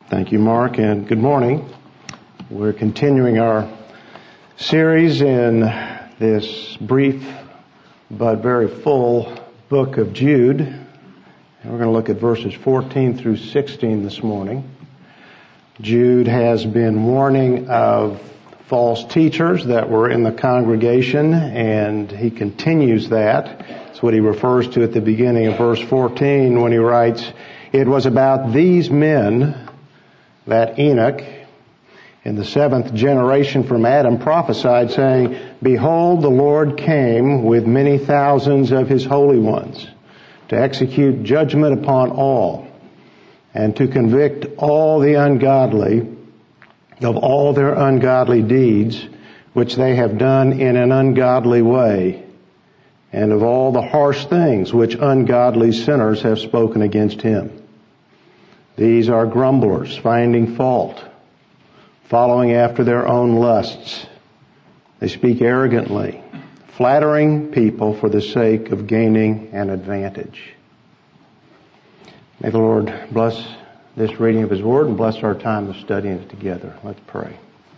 Thank you, Mark, and good morning. We're continuing our series in this brief but very full book of Jude. And we're going to look at verses 14 through 16 this morning. Jude has been warning of false teachers that were in the congregation, and he continues that. That's what he refers to at the beginning of verse 14 when he writes, "It was about these men that Enoch, in the seventh generation from Adam, prophesied, saying, Behold, the Lord came with many thousands of his holy ones to execute judgment upon all and to convict all the ungodly of all their ungodly deeds, which they have done in an ungodly way, and of all the harsh things which ungodly sinners have spoken against him. These are grumblers, finding fault, following after their own lusts. They speak arrogantly, flattering people for the sake of gaining an advantage." May the Lord bless this reading of His Word and bless our time of studying it together. Let's pray.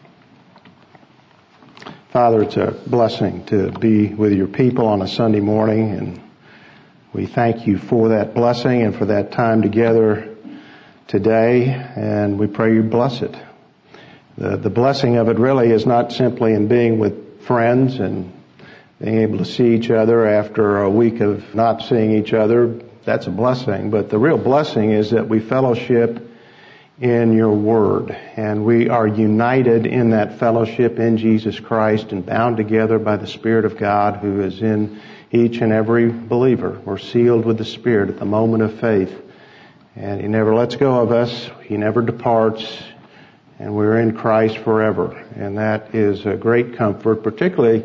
Father, it's a blessing to be with your people on a Sunday morning, and we thank you for that blessing and for that time together today, and we pray you bless it. The blessing of it really is not simply in being with friends and being able to see each other after a week of not seeing each other. That's a blessing, but the real blessing is that we fellowship in your Word, and we are united in that fellowship in Jesus Christ and bound together by the Spirit of God who is in each and every believer. We're sealed with the Spirit at the moment of faith. And He never lets go of us. He never departs. And we're in Christ forever. And that is a great comfort, particularly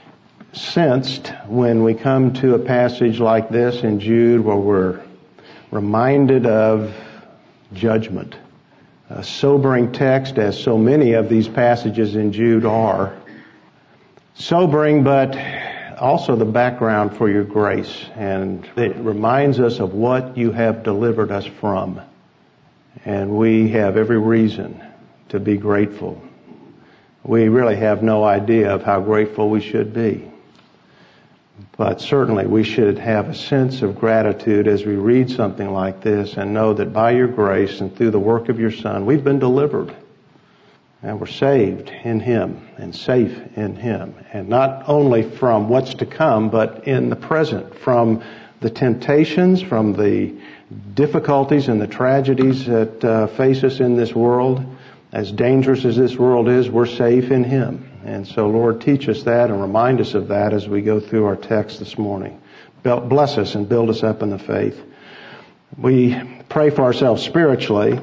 sensed when we come to a passage like this in Jude where we're reminded of judgment. A sobering text, as so many of these passages in Jude are. Sobering, but also the background for your grace, and it reminds us of what you have delivered us from, and we have every reason to be grateful. We really have no idea of how grateful we should be, but certainly we should have a sense of gratitude as we read something like this and know that by your grace and through the work of your Son we've been delivered. And we're saved in Him and safe in Him. And not only from what's to come, but in the present, from the temptations, from the difficulties and the tragedies that face us in this world. As dangerous as this world is, we're safe in Him. And so, Lord, teach us that and remind us of that as we go through our text this morning. Bless us and build us up in the faith. We pray for ourselves spiritually,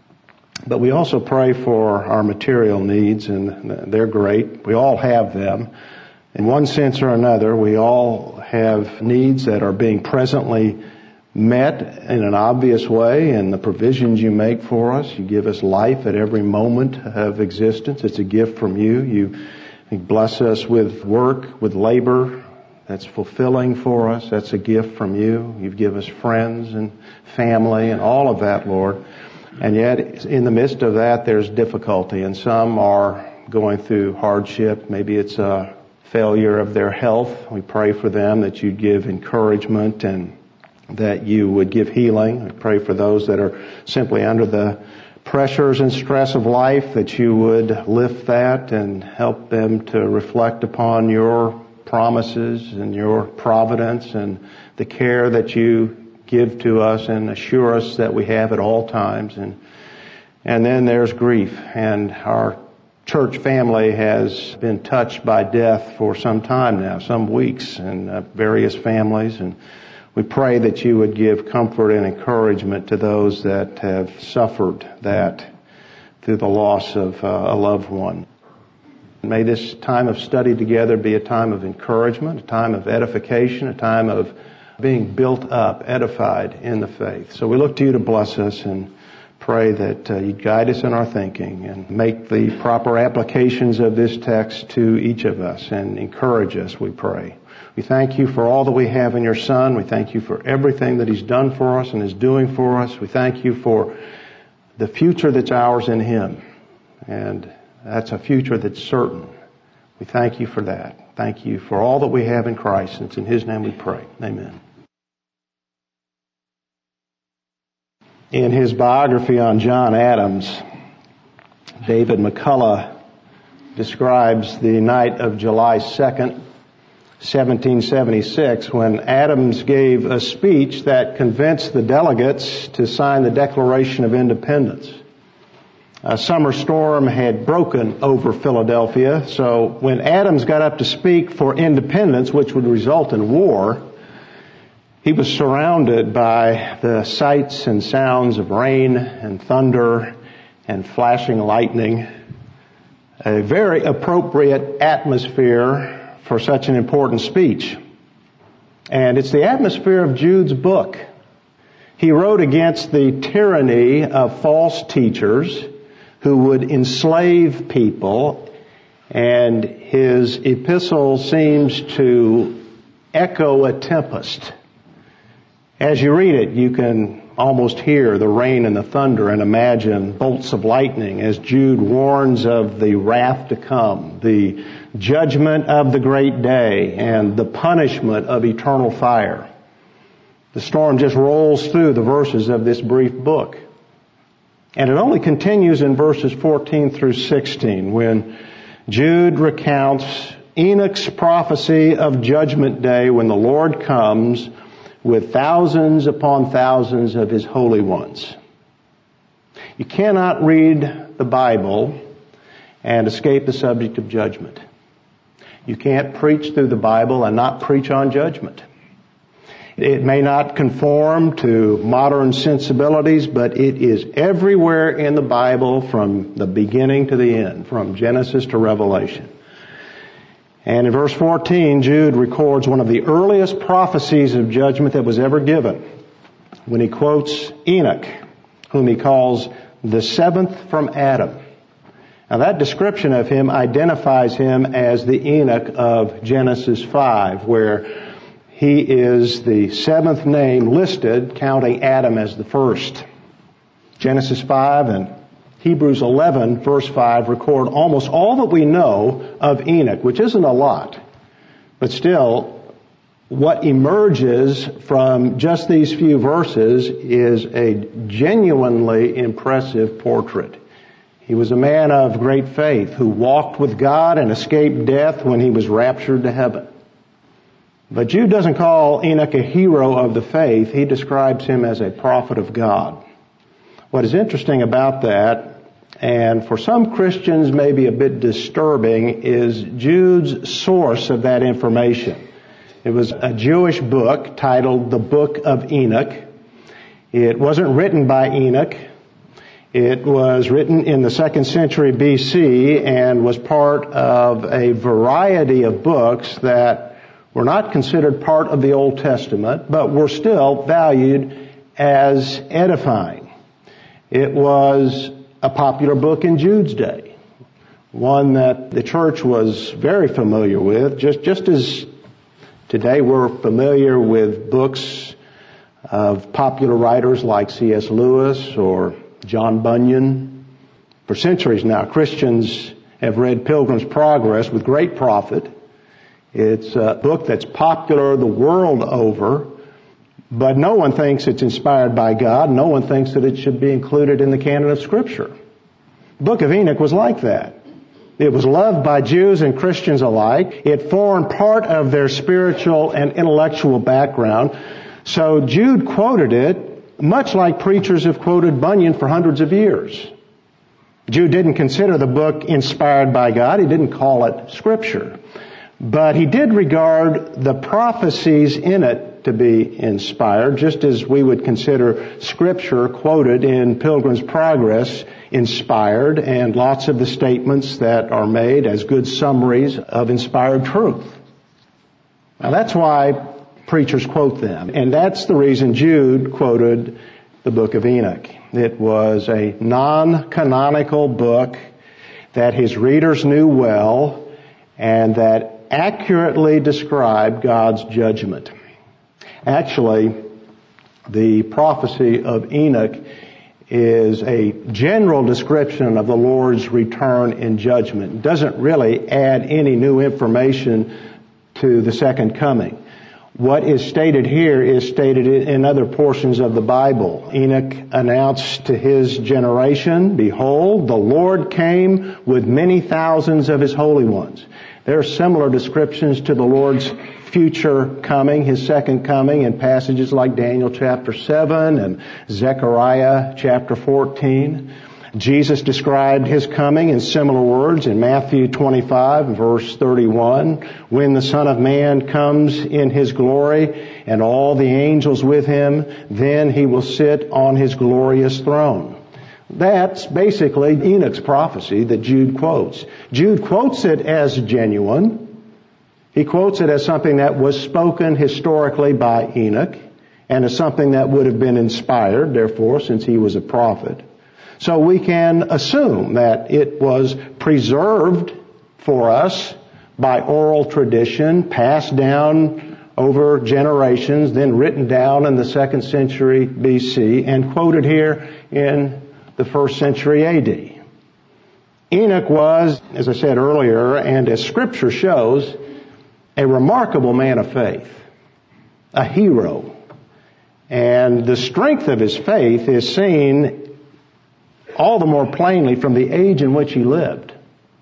but we also pray for our material needs, and they're great. We all have them. In one sense or another, we all have needs that are being presently met in an obvious way, and the provisions you make for us. You give us life at every moment of existence. It's a gift from you. You bless us with work, with labor that's fulfilling for us. That's a gift from you. You've given us friends and family and all of that, Lord. And yet, in the midst of that, there's difficulty, and some are going through hardship. Maybe it's a failure of their health. We pray for them that you'd give encouragement and that you would give healing. We pray for those that are simply under the pressures and stress of life, that you would lift that and help them to reflect upon your promises and your providence and the care that you give to us and assure us that we have at all times. And then there's grief. And our church family has been touched by death for some time now, some weeks, in various families. And we pray that you would give comfort and encouragement to those that have suffered that through the loss of a loved one. May this time of study together be a time of encouragement, a time of edification, a time of being built up, edified in the faith. So we look to you to bless us and pray that you guide us in our thinking and make the proper applications of this text to each of us and encourage us, we pray. We thank you for all that we have in your Son. We thank you for everything that He's done for us and is doing for us. We thank you for the future that's ours in Him. And that's a future that's certain. We thank you for that. Thank you for all that we have in Christ. And it's in His name we pray. Amen. In his biography on John Adams, David McCullough describes the night of July 2nd, 1776, when Adams gave a speech that convinced the delegates to sign the Declaration of Independence. A summer storm had broken over Philadelphia, so when Adams got up to speak for independence, which would result in war, he was surrounded by the sights and sounds of rain and thunder and flashing lightning. A very appropriate atmosphere for such an important speech. And it's the atmosphere of Jude's book. He wrote against the tyranny of false teachers who would enslave people, and his epistle seems to echo a tempest. As you read it, you can almost hear the rain and the thunder and imagine bolts of lightning as Jude warns of the wrath to come, the judgment of the great day, and the punishment of eternal fire. The storm just rolls through the verses of this brief book. And it only continues in verses 14 through 16 when Jude recounts Enoch's prophecy of Judgment Day when the Lord comes with thousands upon thousands of His holy ones. You cannot read the Bible and escape the subject of judgment. You can't preach through the Bible and not preach on judgment. It may not conform to modern sensibilities, but it is everywhere in the Bible from the beginning to the end, from Genesis to Revelation. And in verse 14, Jude records one of the earliest prophecies of judgment that was ever given when he quotes Enoch, whom he calls the seventh from Adam. Now that description of him identifies him as the Enoch of Genesis 5, where he is the seventh name listed, counting Adam as the first. Genesis 5 and Hebrews 11, verse 5, record almost all that we know of Enoch, which isn't a lot. But still, what emerges from just these few verses is a genuinely impressive portrait. He was a man of great faith who walked with God and escaped death when he was raptured to heaven. But Jude doesn't call Enoch a hero of the faith. He describes him as a prophet of God. What is interesting about that, and for some Christians may be a bit disturbing, is Jude's source of that information. It was a Jewish book titled the Book of Enoch. It wasn't written by Enoch. It was written in the 2nd century BC and was part of a variety of books that were not considered part of the Old Testament, but were still valued as edifying. It was a popular book in Jude's day, one that the church was very familiar with, just as today we're familiar with books of popular writers like C.S. Lewis or John Bunyan. For centuries now, Christians have read Pilgrim's Progress with great profit. It's a book that's popular the world over, but no one thinks it's inspired by God. No one thinks that it should be included in the canon of Scripture. The Book of Enoch was like that. It was loved by Jews and Christians alike. It formed part of their spiritual and intellectual background. So Jude quoted it much like preachers have quoted Bunyan for hundreds of years. Jude didn't consider the book inspired by God. He didn't call it Scripture. But he did regard the prophecies in it to be inspired, just as we would consider Scripture quoted in Pilgrim's Progress inspired, and lots of the statements that are made as good summaries of inspired truth. Now that's why preachers quote them, and that's the reason Jude quoted the Book of Enoch. It was a non-canonical book that his readers knew well and that accurately described God's judgment. Actually, the prophecy of Enoch is a general description of the Lord's return in judgment. It doesn't really add any new information to the second coming. What is stated here is stated in other portions of the Bible. Enoch announced to his generation, "Behold, the Lord came with many thousands of his holy ones." There are similar descriptions to the Lord's future coming, his second coming, in passages like Daniel chapter 7 and Zechariah chapter 14. Jesus described his coming in similar words in Matthew 25 verse 31. "When the Son of Man comes in his glory and all the angels with him, then he will sit on his glorious throne." That's basically Enoch's prophecy that Jude quotes. Jude quotes it as genuine. He quotes it as something that was spoken historically by Enoch and as something that would have been inspired, therefore, since he was a prophet. So we can assume that it was preserved for us by oral tradition, passed down over generations, then written down in the 2nd century BC and quoted here in the 1st century AD. Enoch was, as I said earlier, and as Scripture shows, a remarkable man of faith, a hero. And the strength of his faith is seen all the more plainly from the age in which he lived.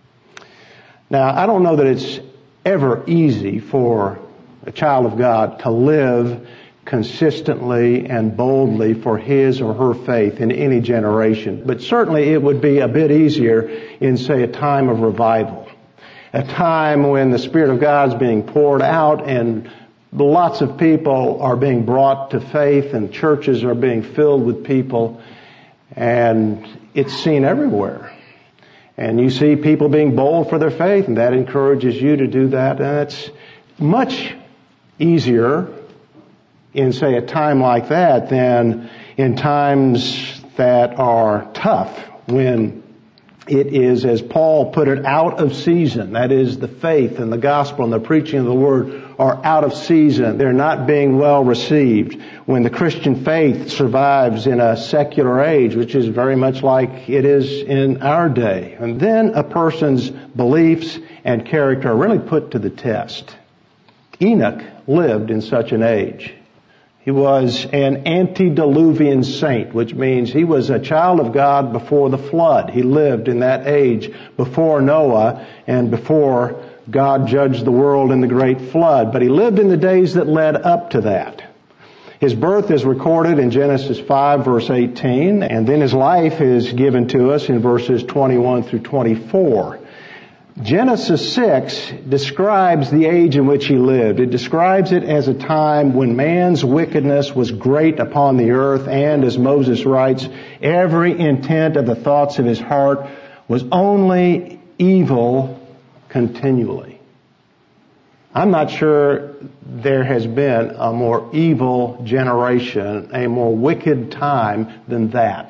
Now, I don't know that it's ever easy for a child of God to live consistently and boldly for his or her faith in any generation. But certainly it would be a bit easier in, say, a time of revival. A time when the Spirit of God is being poured out and lots of people are being brought to faith and churches are being filled with people, and it's seen everywhere. And you see people being bold for their faith, and that encourages you to do that. And it's much easier in, say, a time like that than in times that are tough, when it is, as Paul put it, out of season. That is, the faith and the gospel and the preaching of the word are out of season. They're not being well received. When the Christian faith survives in a secular age, which is very much like it is in our day. And then a person's beliefs and character are really put to the test. Enoch lived in such an age. He was an antediluvian saint, which means he was a child of God before the flood. He lived in that age before Noah and before God judged the world in the great flood. But he lived in the days that led up to that. His birth is recorded in Genesis 5 verse 18, and then his life is given to us in verses 21 through 24. Genesis 6 describes the age in which he lived. It describes it as a time when man's wickedness was great upon the earth, and, as Moses writes, every intent of the thoughts of his heart was only evil continually. I'm not sure there has been a more evil generation, a more wicked time than that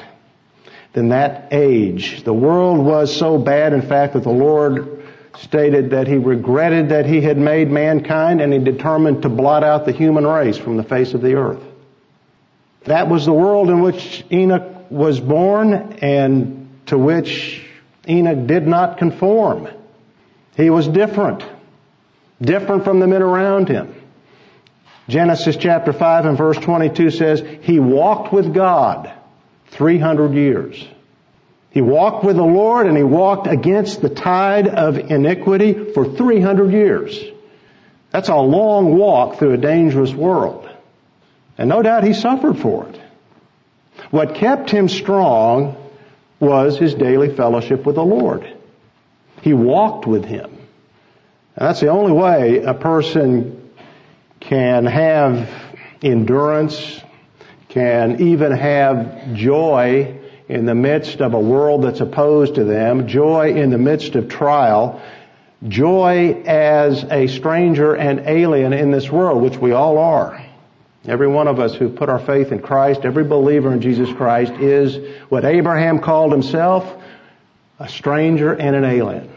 age. The world was so bad, in fact, that the Lord stated that he regretted that he had made mankind, and he determined to blot out the human race from the face of the earth. That was the world in which Enoch was born, and to which Enoch did not conform. He was different from the men around him. Genesis chapter 5 and verse 22 says, he walked with God 300 years. He walked with the Lord, and he walked against the tide of iniquity for 300 years. That's a long walk through a dangerous world. And no doubt he suffered for it. What kept him strong was his daily fellowship with the Lord. He walked with him. And that's the only way a person can have endurance, can even have joy in the midst of a world that's opposed to them, joy in the midst of trial, joy as a stranger and alien in this world, which we all are. Every one of us who put our faith in Christ, every believer in Jesus Christ, is what Abraham called himself, a stranger and an alien.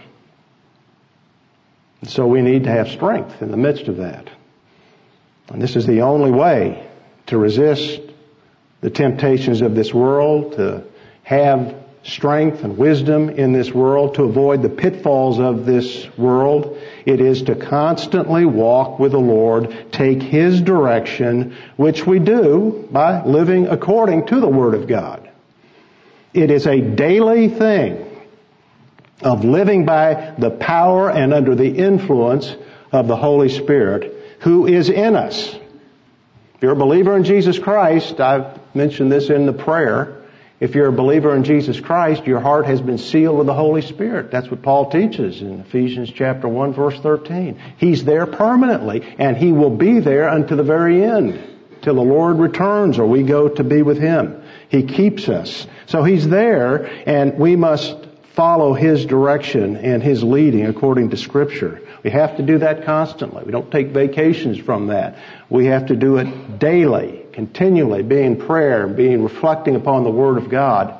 And so we need to have strength in the midst of that. And this is the only way to resist the temptations of this world, to have strength and wisdom in this world, to avoid the pitfalls of this world, it is to constantly walk with the Lord, take His direction, which we do by living according to the Word of God. It is a daily thing of living by the power and under the influence of the Holy Spirit who is in us. If you're a believer in Jesus Christ, I've mentioned this in the prayer, if you're a believer in Jesus Christ, your heart has been sealed with the Holy Spirit. That's what Paul teaches in Ephesians chapter 1, verse 13. He's there permanently, and He will be there unto the very end, till the Lord returns or we go to be with Him. He keeps us. So He's there, and we must follow His direction and His leading according to Scripture. We have to do that constantly. We don't take vacations from that. We have to do it daily, continually, being in prayer, reflecting upon the Word of God.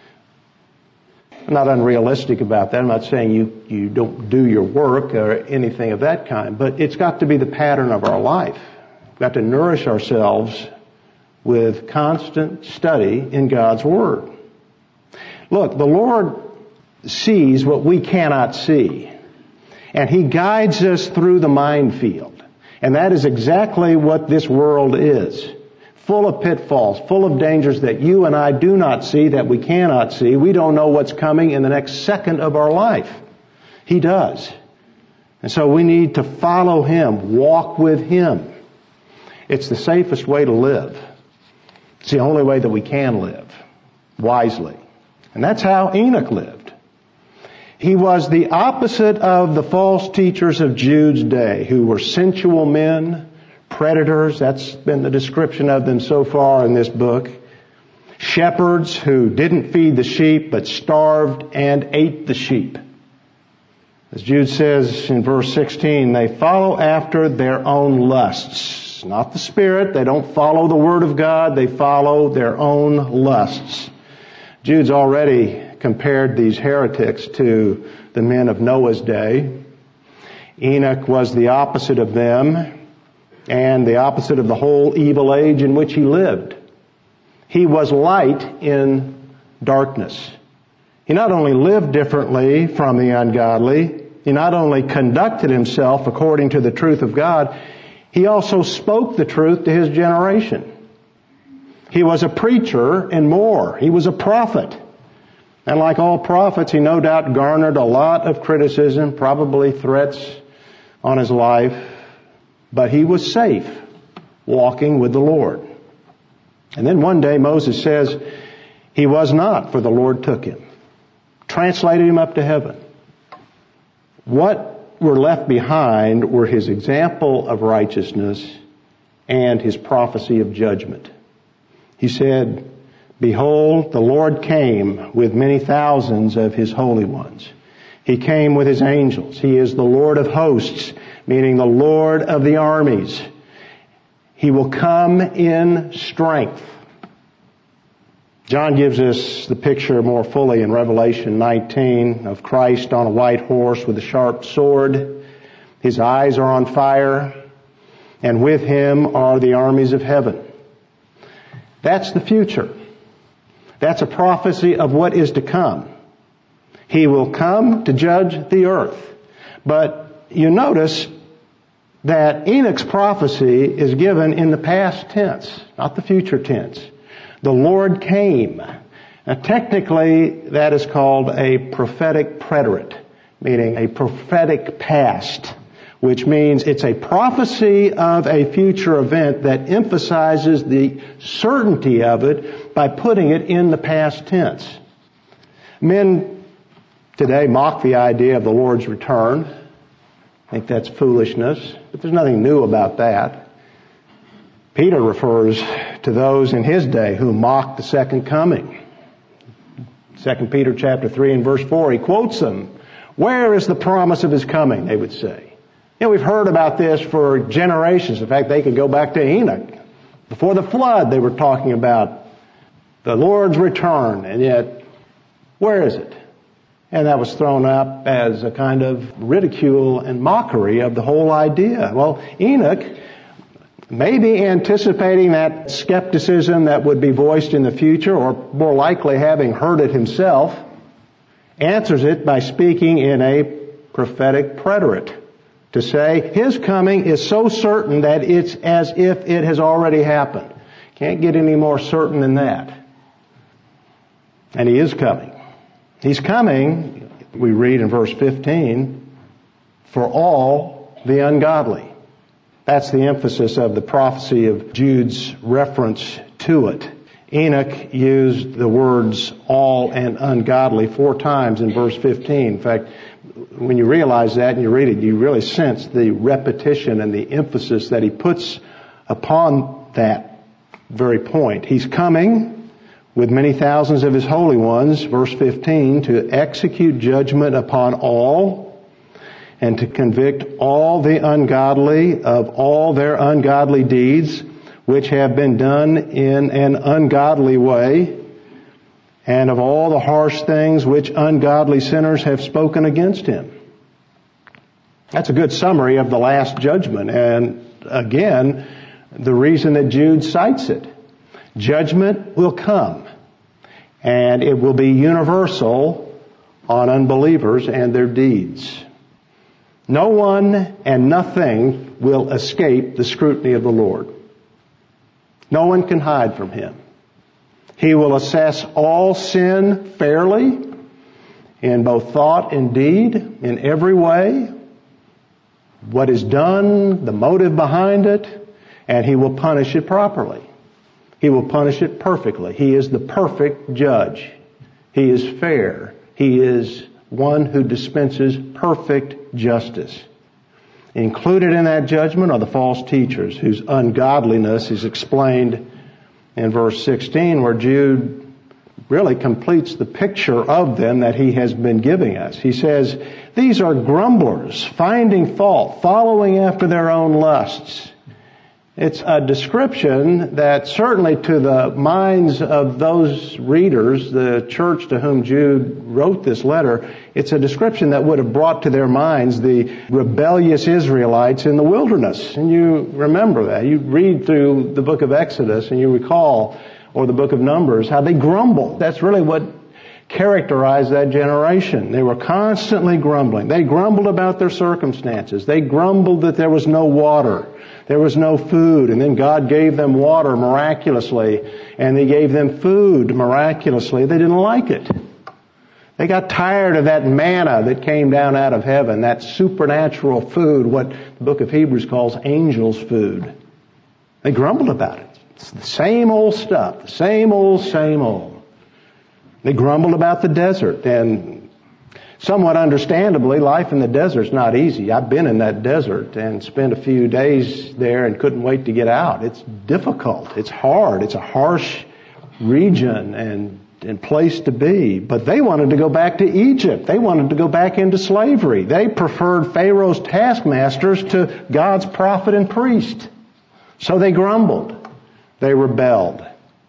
I'm not unrealistic about that. I'm not saying you don't do your work or anything of that kind, but it's got to be the pattern of our life. We've got to nourish ourselves with constant study in God's Word. Look, the Lord sees what we cannot see, and He guides us through the minefield. And that is exactly what this world is. Full of pitfalls, full of dangers that you and I do not see, that we cannot see. We don't know what's coming in the next second of our life. He does. And so we need to follow Him, walk with Him. It's the safest way to live. It's the only way that we can live wisely. And that's how Enoch lived. He was the opposite of the false teachers of Jude's day, who were sensual men, predators. That's been the description of them so far in this book. Shepherds who didn't feed the sheep, but starved and ate the sheep. As Jude says in verse 16, they follow after their own lusts. Not the Spirit. They don't follow the Word of God. They follow their own lusts. Jude's already compared these heretics to the men of Noah's day. Enoch was the opposite of them and the opposite of the whole evil age in which he lived. He was light in darkness. He not only lived differently from the ungodly, he not only conducted himself according to the truth of God, he also spoke the truth to his generation. He was a preacher and more. He was a prophet. And like all prophets, he no doubt garnered a lot of criticism, probably threats on his life. But he was safe, walking with the Lord. And then one day Moses says he was not, for the Lord took him, translated him up to heaven. What were left behind were his example of righteousness and his prophecy of judgment. He said, behold, the Lord came with many thousands of His holy ones. He came with His angels. He is the Lord of hosts, meaning the Lord of the armies. He will come in strength. John gives us the picture more fully in Revelation 19 of Christ on a white horse with a sharp sword. His eyes are on fire, and with Him are the armies of heaven. That's the future. That's a prophecy of what is to come. He will come to judge the earth. But you notice that Enoch's prophecy is given in the past tense, not the future tense. The Lord came. Now, technically, that is called a prophetic preterite, meaning a prophetic past, which means it's a prophecy of a future event that emphasizes the certainty of it by putting it in the past tense. Men today mock the idea of the Lord's return. I think that's foolishness, but there's nothing new about that. Peter refers to those in his day who mocked the second coming. 2 Peter chapter 3 and verse 4, he quotes them. Where is the promise of His coming, they would say. You know, we've heard about this for generations. In fact, they could go back to Enoch. Before the flood, they were talking about the Lord's return, and yet, where is it? And that was thrown up as a kind of ridicule and mockery of the whole idea. Well, Enoch maybe anticipating that skepticism that would be voiced in the future, or more likely having heard it himself, answers it by speaking in a prophetic preterite, to say his coming is so certain that it's as if it has already happened. Can't get any more certain than that. And he is coming. He's coming, we read in verse 15, for all the ungodly. That's the emphasis of the prophecy of Jude's reference to it. Enoch used the words all and ungodly 4 times in verse 15. In fact, when you realize that and you read it, you really sense the repetition and the emphasis that he puts upon that very point. He's coming with many thousands of his holy ones, verse 15, to execute judgment upon all and to convict all the ungodly of all their ungodly deeds, which have been done in an ungodly way, and of all the harsh things which ungodly sinners have spoken against him. That's a good summary of the last judgment, and again, the reason that Jude cites it. Judgment will come, and it will be universal on unbelievers and their deeds. No one and nothing will escape the scrutiny of the Lord. No one can hide from him. He will assess all sin fairly in both thought and deed, in every way, what is done, the motive behind it, and he will punish it properly. He will punish it perfectly. He is the perfect judge. He is fair. He is one who dispenses perfect justice. Included in that judgment are the false teachers whose ungodliness is explained in verse 16, where Jude really completes the picture of them that he has been giving us. He says, these are grumblers, finding fault, following after their own lusts. It's a description that certainly to the minds of those readers, the church to whom Jude wrote this letter, it's a description that would have brought to their minds the rebellious Israelites in the wilderness. And you remember that. You read through the book of Exodus and you recall, or the book of Numbers, how they grumbled. That's really what characterized that generation. They were constantly grumbling. They grumbled about their circumstances. They grumbled that there was no water. There was no food, and then God gave them water miraculously, and He gave them food miraculously. They didn't like it. They got tired of that manna that came down out of heaven, that supernatural food, what the book of Hebrews calls angels' food. They grumbled about it. It's the same old stuff, the same old, same old. They grumbled about the desert, and somewhat understandably, life in the desert is not easy. I've been in that desert and spent a few days there and couldn't wait to get out. It's difficult. It's hard. It's a harsh region and place to be. But they wanted to go back to Egypt. They wanted to go back into slavery. They preferred Pharaoh's taskmasters to God's prophet and priest. So they grumbled. They rebelled.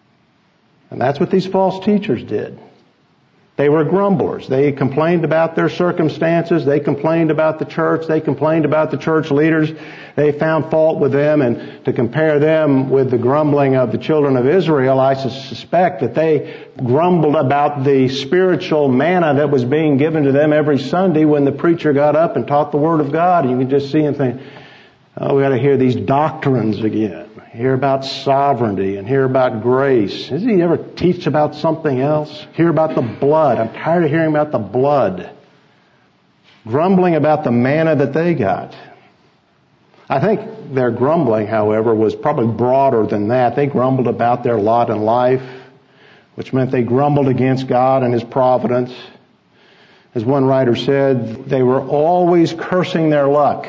And that's what these false teachers did. They were grumblers. They complained about their circumstances. They complained about the church. They complained about the church leaders. They found fault with them, and to compare them with the grumbling of the children of Israel, I suspect that they grumbled about the spiritual manna that was being given to them every Sunday when the preacher got up and taught the Word of God. And you can just see and think, oh, we got to hear these doctrines again. Hear about sovereignty and hear about grace. Does he ever teach about something else? Hear about the blood. I'm tired of hearing about the blood. Grumbling about the manna that they got. I think their grumbling, however, was probably broader than that. They grumbled about their lot in life, which meant they grumbled against God and His providence. As one writer said, they were always cursing their luck.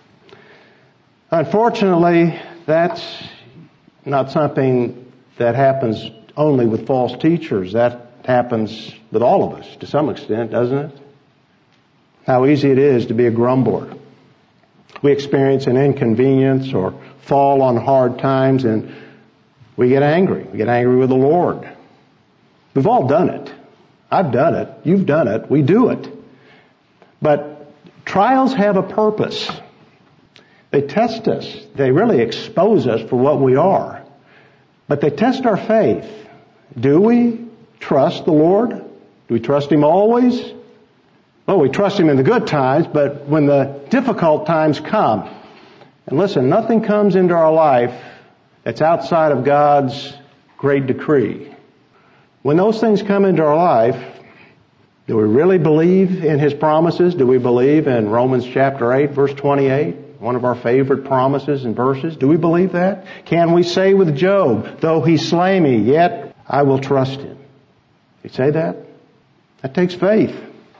Unfortunately, that's not something that happens only with false teachers. That happens with all of us to some extent, doesn't it? How easy it is to be a grumbler. We experience an inconvenience or fall on hard times and we get angry. We get angry with the Lord. We've all done it. I've done it. You've done it. We do it. But trials have a purpose. They test us. They really expose us for what we are. But they test our faith. Do we trust the Lord? Do we trust Him always? Well, we trust Him in the good times, but when the difficult times come, and listen, nothing comes into our life that's outside of God's great decree. When those things come into our life, do we really believe in His promises? Do we believe in Romans chapter 8, verse 28? One of our favorite promises and verses. Do we believe that? Can we say with Job, though He slay me, yet I will trust Him? You say that? That takes faith.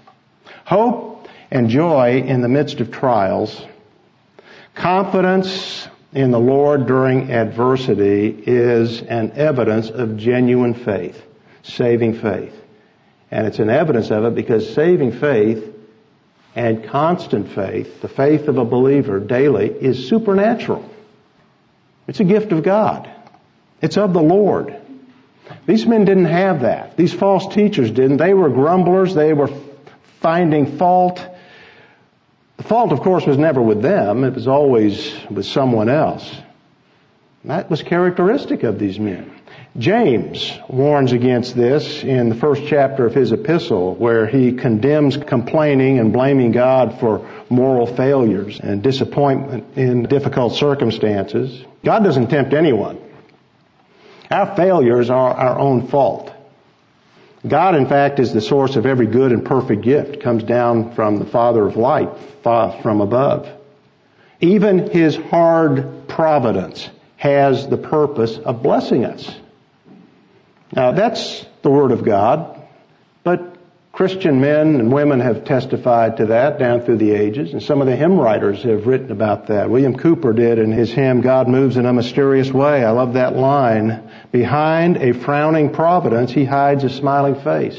Hope and joy in the midst of trials. Confidence in the Lord during adversity is an evidence of genuine faith, saving faith. And it's an evidence of it because saving faith and constant faith, the faith of a believer daily, is supernatural. It's a gift of God. It's of the Lord. These men didn't have that. These false teachers didn't. They were grumblers. They were finding fault. The fault, of course, was never with them. It was always with someone else. And that was characteristic of these men. James warns against this in the first chapter of his epistle, where he condemns complaining and blaming God for moral failures and disappointment in difficult circumstances. God doesn't tempt anyone. Our failures are our own fault. God, in fact, is the source of every good and perfect gift. It comes down from the Father of light, from above. Even His hard providence has the purpose of blessing us. Now, that's the Word of God, but Christian men and women have testified to that down through the ages, and some of the hymn writers have written about that. William Cooper did in his hymn, God Moves in a Mysterious Way. I love that line. Behind a frowning providence, He hides a smiling face.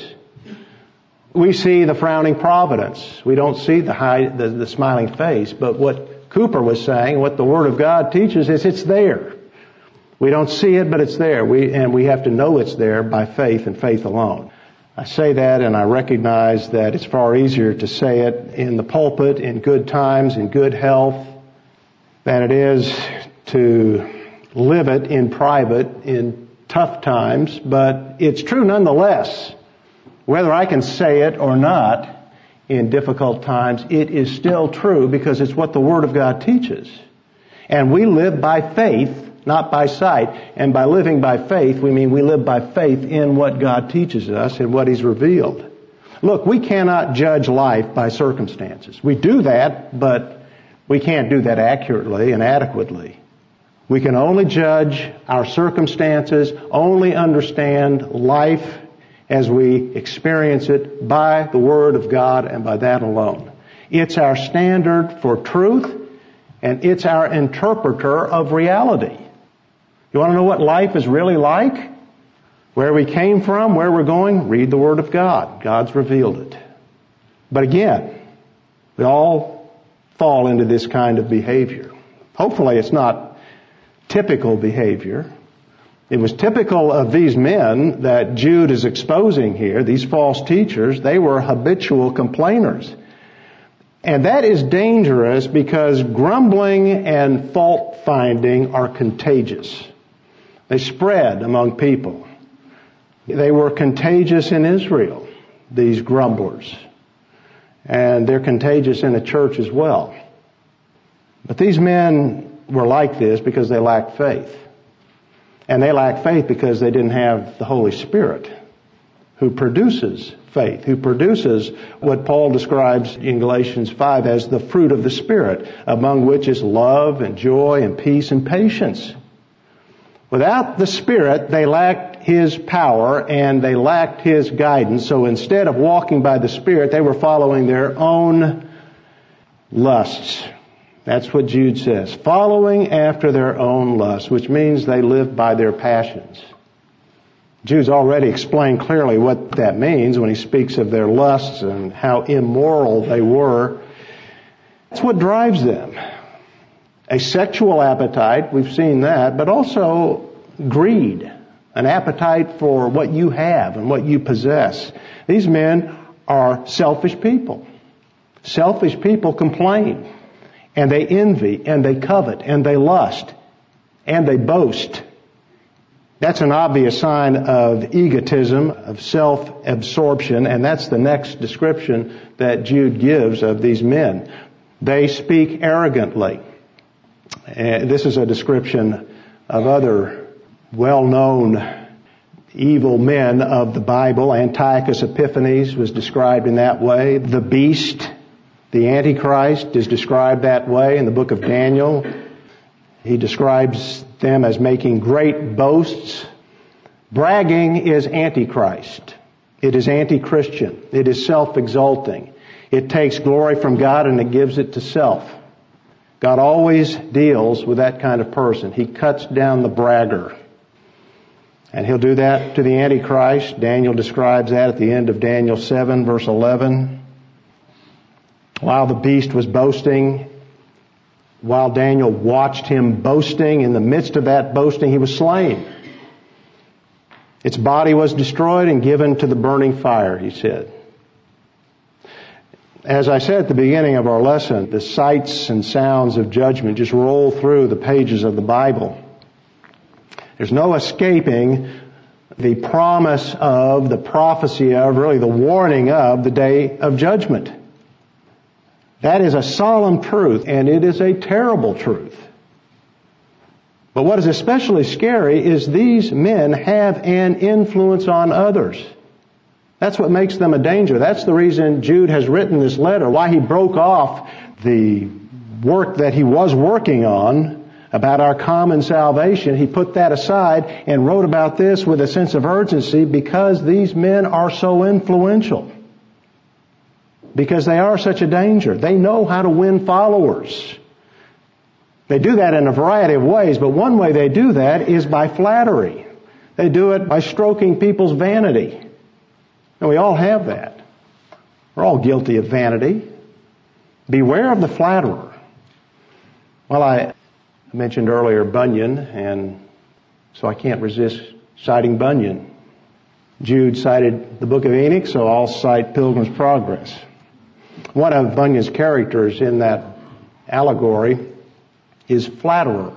We see the frowning providence. We don't see the smiling face, but what Cooper was saying, what the Word of God teaches is it's there. We don't see it, but it's there. We have to know it's there by faith and faith alone. I say that and I recognize that it's far easier to say it in the pulpit, in good times, in good health, than it is to live it in private, in tough times, but it's true nonetheless. Whether I can say it or not in difficult times, it is still true because it's what the Word of God teaches. And we live by faith, not by sight. And by living by faith, we mean we live by faith in what God teaches us and what He's revealed. Look, we cannot judge life by circumstances. We do that, but we can't do that accurately and adequately. We can only judge our circumstances, only understand life as we experience it by the Word of God and by that alone. It's our standard for truth, and it's our interpreter of reality. You want to know what life is really like? Where we came from, where we're going? Read the Word of God. God's revealed it. But again, we all fall into this kind of behavior. Hopefully it's not typical behavior. It was typical of these men that Jude is exposing here, these false teachers. They were habitual complainers. And that is dangerous because grumbling and fault finding are contagious. They spread among people. They were contagious in Israel, these grumblers. And they're contagious in the church as well. But these men were like this because they lacked faith. And they lacked faith because they didn't have the Holy Spirit, who produces faith, who produces what Paul describes in Galatians 5 as the fruit of the Spirit, among which is love and joy and peace and patience. Without the Spirit, they lacked His power and they lacked His guidance. So instead of walking by the Spirit, they were following their own lusts. That's what Jude says. Following after their own lusts, which means they lived by their passions. Jude's already explained clearly what that means when he speaks of their lusts and how immoral they were. It's what drives them. A sexual appetite, we've seen that, but also greed, an appetite for what you have and what you possess. These men are selfish people. Selfish people complain. and they envy, and they covet, and they lust, and they boast. That's an obvious sign of egotism, of self-absorption, and that's the next description that Jude gives of these men. They speak arrogantly. And this is a description of other well-known evil men of the Bible. Antiochus Epiphanes was described in that way. The beast, the Antichrist, is described that way in the book of Daniel. He describes them as making great boasts. Bragging is Antichrist. It is anti-Christian. It is self-exalting. It takes glory from God and it gives it to self. God always deals with that kind of person. He cuts down the bragger. And He'll do that to the Antichrist. Daniel describes that at the end of Daniel 7, verse 11. While the beast was boasting, while Daniel watched him boasting, in the midst of that boasting, he was slain. Its body was destroyed and given to the burning fire, he said. As I said at the beginning of our lesson, the sights and sounds of judgment just roll through the pages of the Bible. There's no escaping the promise of, the prophecy of, really the warning of the day of judgment. That is a solemn truth, and it is a terrible truth. But what is especially scary is these men have an influence on others. That's what makes them a danger. That's the reason Jude has written this letter, why he broke off the work that he was working on about our common salvation. He put that aside and wrote about this with a sense of urgency because these men are so influential. Because they are such a danger. They know how to win followers. They do that in a variety of ways, but one way they do that is by flattery. They do it by stroking people's vanity. And we all have that. We're all guilty of vanity. Beware of the flatterer. Well, I mentioned earlier Bunyan, and so I can't resist citing Bunyan. Jude cited the Book of Enoch, so I'll cite Pilgrim's Progress. One of Bunyan's characters in that allegory is Flatterer,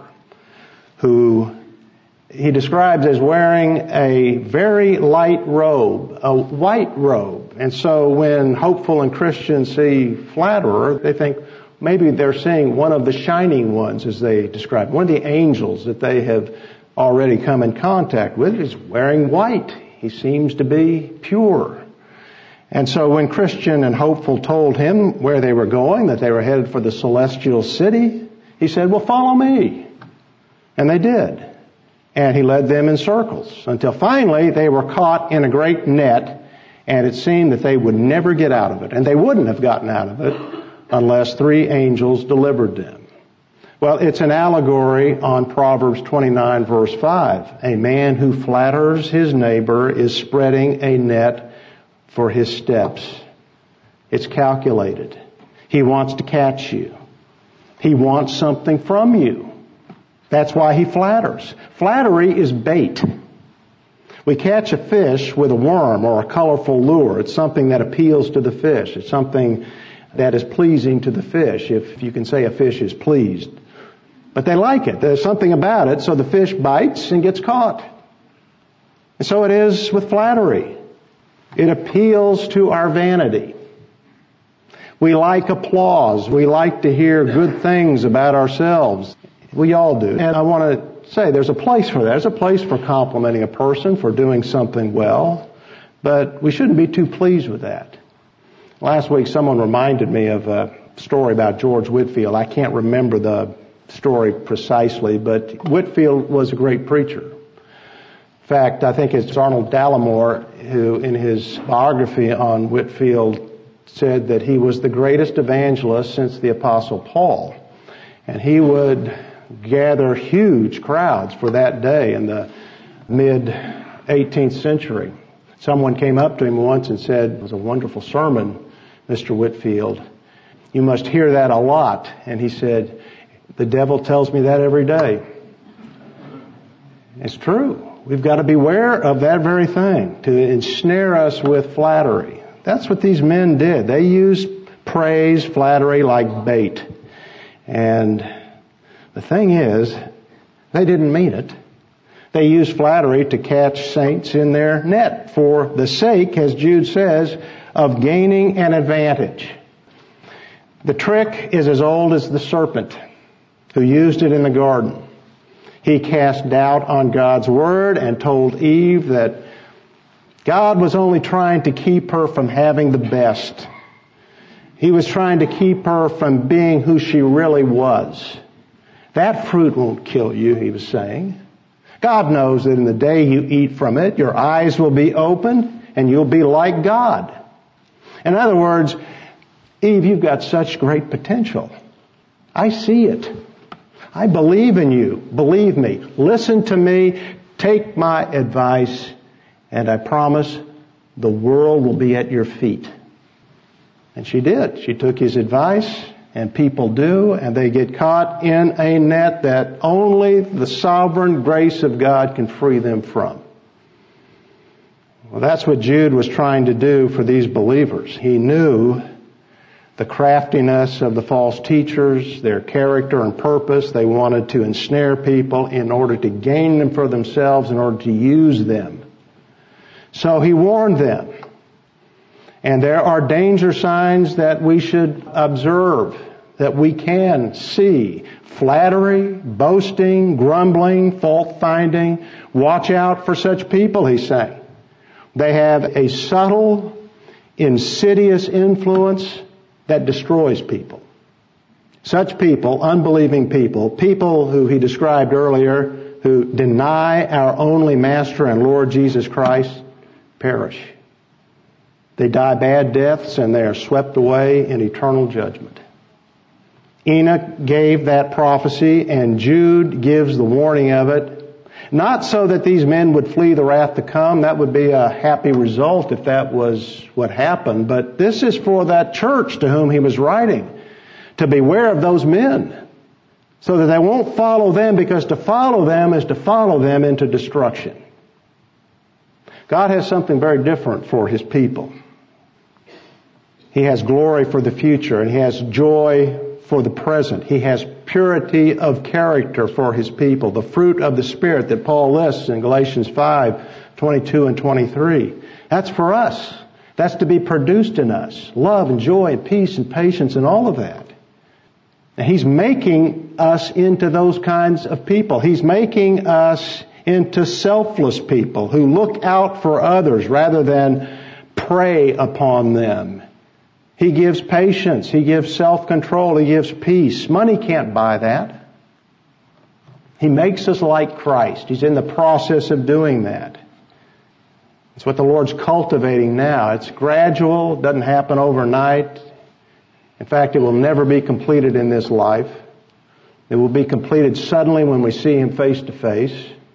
who he describes as wearing a very light robe, a white robe. And so when hopeful and Christians see Flatterer, they think maybe they're seeing one of the shining ones, as they describe, one of the angels that they have already come in contact with is wearing white. He seems to be pure. And so when Christian and hopeful told him where they were going, that they were headed for the celestial city, he said, well, follow me. And they did. And he led them in circles until finally they were caught in a great net, and it seemed that they would never get out of it. And they wouldn't have gotten out of it unless 3 angels delivered them. Well, it's an allegory on Proverbs 29, verse 5. A man who flatters his neighbor is spreading a net for his steps. It's calculated. He wants to catch you. He wants something from you. That's why he flatters. Flattery is bait. We catch a fish with a worm or a colorful lure. It's something that appeals to the fish. It's something that is pleasing to the fish, if you can say a fish is pleased. But they like it. There's something about it, so the fish bites and gets caught. And so it is with flattery. It appeals to our vanity. We like applause. We like to hear good things about ourselves. We all do. And I want to say there's a place for that. There's a place for complimenting a person for doing something well. But we shouldn't be too pleased with that. Last week someone reminded me of a story about George Whitefield. I can't remember the story precisely, but Whitefield was a great preacher. In fact, I think it's Arnold Dallimore who, in his biography on Whitefield, said that he was the greatest evangelist since the Apostle Paul. And he would gather huge crowds for that day in the mid-18th century. Someone came up to him once and said, it was a wonderful sermon, Mr. Whitefield. You must hear that a lot. And he said, the devil tells me that every day. It's true. We've got to beware of that very thing, to ensnare us with flattery. That's what these men did. They used praise, flattery like bait. And the thing is, they didn't mean it. They used flattery to catch saints in their net for the sake, as Jude says, of gaining an advantage. The trick is as old as the serpent who used it in the garden. He cast doubt on God's word and told Eve that God was only trying to keep her from having the best. He was trying to keep her from being who she really was. That fruit won't kill you, he was saying. God knows that in the day you eat from it, your eyes will be opened and you'll be like God. In other words, Eve, you've got such great potential. I see it. I believe in you. Believe me. Listen to me. Take my advice. And I promise the world will be at your feet. And she did. She took his advice, and people do, and they get caught in a net that only the sovereign grace of God can free them from. Well, that's what Jude was trying to do for these believers. He knew the craftiness of the false teachers, their character and purpose. They wanted to ensnare people in order to gain them for themselves, in order to use them. So he warned them. And there are danger signs that we should observe, that we can see. Flattery, boasting, grumbling, fault-finding. Watch out for such people, he's saying. They have a subtle, insidious influence that destroys people. Such people, unbelieving people, people who he described earlier, who deny our only Master and Lord Jesus Christ, perish. They die bad deaths and they are swept away in eternal judgment. Enoch gave that prophecy and Jude gives the warning of it. Not so that these men would flee the wrath to come. That would be a happy result if that was what happened. But this is for that church to whom he was writing. To beware of those men. So that they won't follow them, because to follow them is to follow them into destruction. God has something very different for his people. He has glory for the future, and he has joy for the present. He has purity of character for his people, the fruit of the Spirit that Paul lists in Galatians 5:22 and 23. That's for us. That's to be produced in us. Love and joy and peace and patience and all of that. And he's making us into those kinds of people. He's making us into selfless people who look out for others rather than prey upon them. He gives patience. He gives self-control. He gives peace. Money can't buy that. He makes us like Christ. He's in the process of doing that. It's what the Lord's cultivating now. It's gradual. It doesn't happen overnight. In fact, it will never be completed in this life. It will be completed suddenly when we see him face to face.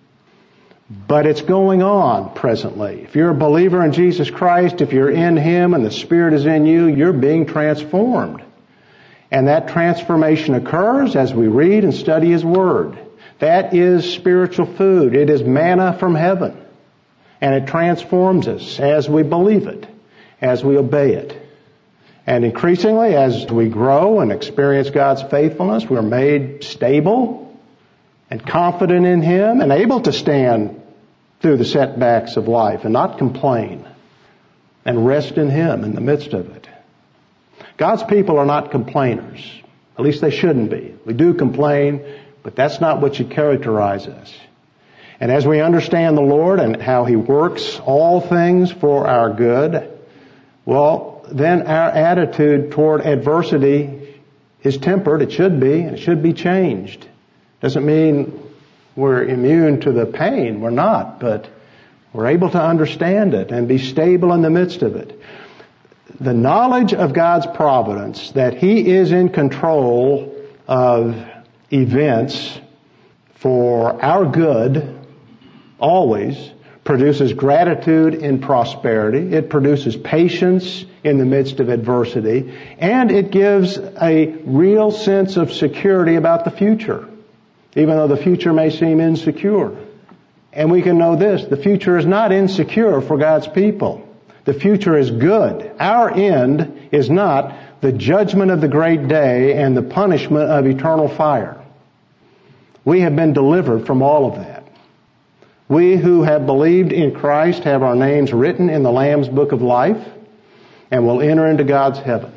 But it's going on presently. If you're a believer in Jesus Christ, if you're in him and the Spirit is in you, you're being transformed. And that transformation occurs as we read and study his word. That is spiritual food. It is manna from heaven. And it transforms us as we believe it, as we obey it. And increasingly, as we grow and experience God's faithfulness, we're made stable and confident in him and able to stand through the setbacks of life and not complain and rest in him in the midst of it. God's people are not complainers. At least they shouldn't be. We do complain, but that's not what should characterize us. And as we understand the Lord and how he works all things for our good, well, then our attitude toward adversity is tempered. It should be, and it should be changed. Doesn't mean we're immune to the pain. We're not, but we're able to understand it and be stable in the midst of it. The knowledge of God's providence, that he is in control of events for our good, always, produces gratitude in prosperity. It produces patience in the midst of adversity. And it gives a real sense of security about the future, even though the future may seem insecure. And we can know this, the future is not insecure for God's people. The future is good. Our end is not the judgment of the great day and the punishment of eternal fire. We have been delivered from all of that. We who have believed in Christ have our names written in the Lamb's Book of Life and will enter into God's heaven.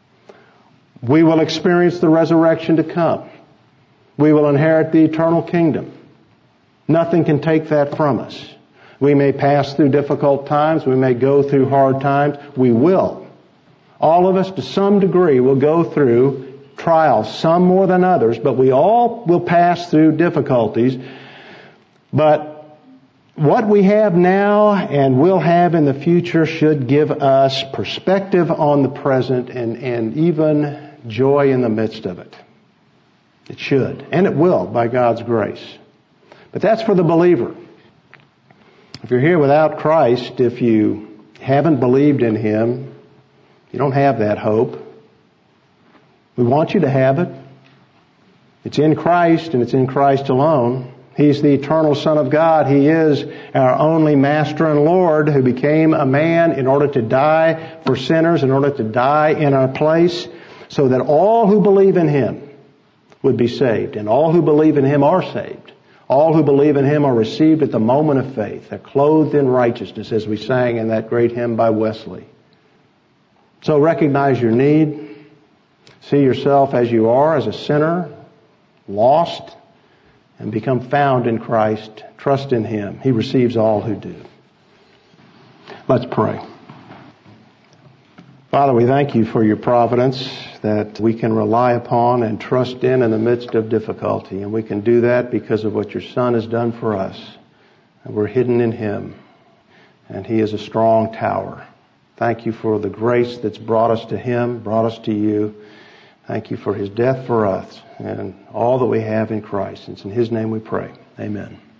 We will experience the resurrection to come. We will inherit the eternal kingdom. Nothing can take that from us. We may pass through difficult times. We may go through hard times. We will. All of us, to some degree, will go through trials, some more than others, but we all will pass through difficulties. But what we have now and will have in the future should give us perspective on the present and even joy in the midst of it. It should, and it will, by God's grace. But that's for the believer. If you're here without Christ, if you haven't believed in Him, you don't have that hope. We want you to have it. It's in Christ, and it's in Christ alone. He's the eternal Son of God. He is our only Master and Lord who became a man in order to die for sinners, in order to die in our place, so that all who believe in Him would be saved. And all who believe in Him are saved. All who believe in Him are received at the moment of faith. They're clothed in righteousness, as we sang in that great hymn by Wesley. So recognize your need. See yourself as you are, as a sinner, lost, and become found in Christ. Trust in Him. He receives all who do. Let's pray. Father, we thank You for Your providence that we can rely upon and trust in the midst of difficulty. And we can do that because of what Your Son has done for us. And we're hidden in Him. And He is a strong tower. Thank You for the grace that's brought us to Him, brought us to You. Thank You for His death for us and all that we have in Christ. It's in His name we pray. Amen.